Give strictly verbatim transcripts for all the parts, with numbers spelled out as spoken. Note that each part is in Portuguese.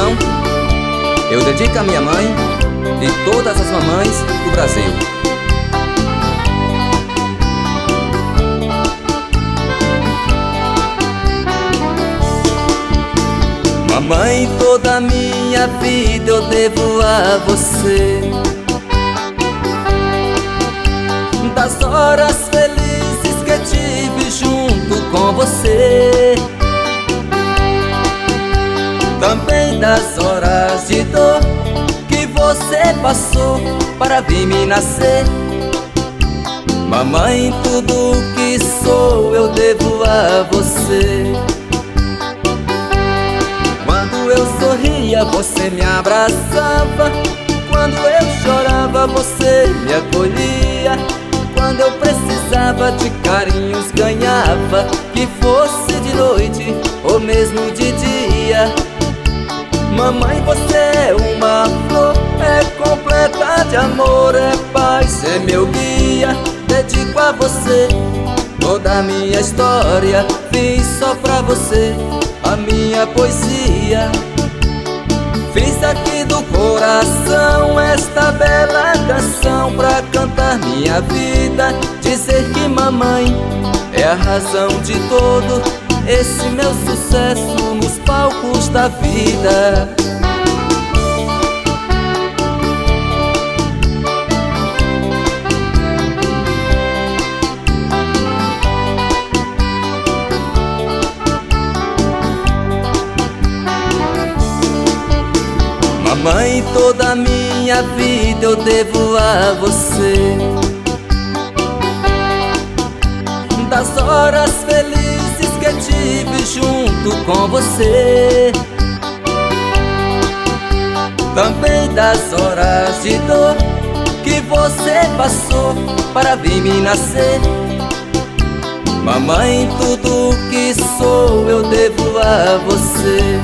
canção eu dedico à minha mãe e todas as mamães do Brasil. Mamãe, toda a minha vida eu devo a você, das horas felizes que tive junto com você, também das horas de dor que você passou para vir me nascer. Mamãe, tudo que sou eu devo a você. Quando eu sorria, você me abraçava. Quando eu chorava, você me acolhia. Quando eu precisava de carinhos, ganhava, que fosse de noite ou mesmo de dia. Mamãe, você é uma flor, é completa de amor, é paz, é meu guia. Dedico a você toda a minha história, fiz só pra você a minha poesia. Fiz aqui do coração esta bela canção pra cantar minha vida, dizer que mamãe é a razão de todo esse meu sucesso nos palcos da vida. Mamãe, toda a minha vida eu devo a você, das horas felizes que tive junto com você, também das horas de dor que você passou para vir me nascer. Mamãe, tudo que sou eu devo a você.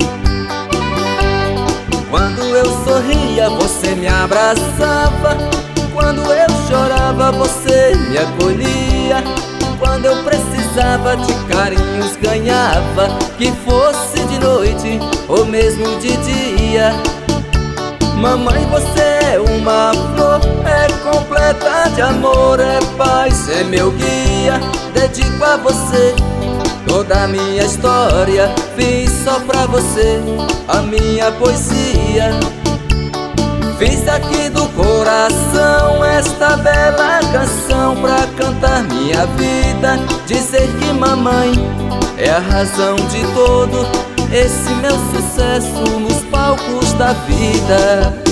Quando eu sorria, você me abraçava. Quando eu chorava, você me acolhia. Quando eu precisava de carinhos, ganhava, que fosse de noite ou mesmo de dia. Mamãe, você é uma flor, é completa de amor, é paz, é meu guia. Dedico a você toda a minha história, fiz só pra você a minha poesia. Fiz aqui do coração esta bela canção pra cantar minha vida, dizer que mamãe é a razão de todo esse meu sucesso nos palcos da vida.